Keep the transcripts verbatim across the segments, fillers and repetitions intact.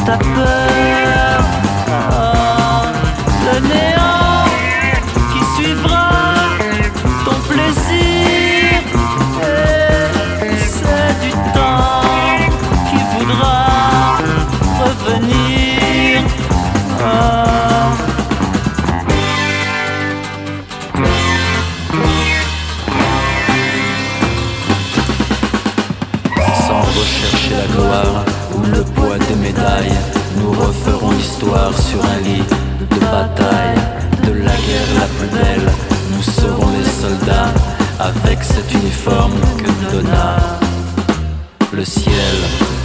ta peur, oh, le néant qui suivra ton plaisir, et c'est du temps qui voudra revenir. Oh. Sans rechercher la gloire ou le poids des médailles, nous referons l'histoire sur un lit de bataille. De la guerre la plus belle, nous serons les soldats, avec cet uniforme que nous donna le ciel.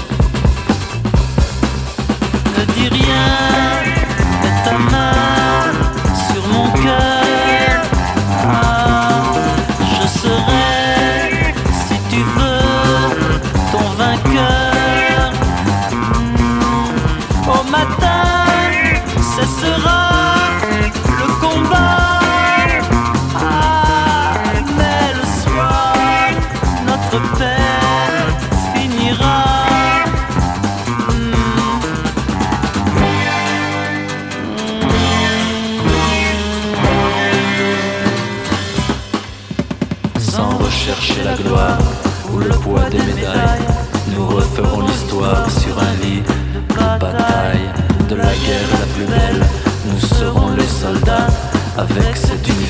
Ne dis rien, mets ta main sur mon cœur. Ah, je serai, si tu veux, ton vainqueur. Mmh. Au matin, cessera le combat. Ah, mais le soir, notre paix finira. Sans rechercher la gloire ou le poids des médailles, nous referons l'histoire sur un lit de bataille. De la guerre la plus belle, nous serons les soldats, avec cet uniforme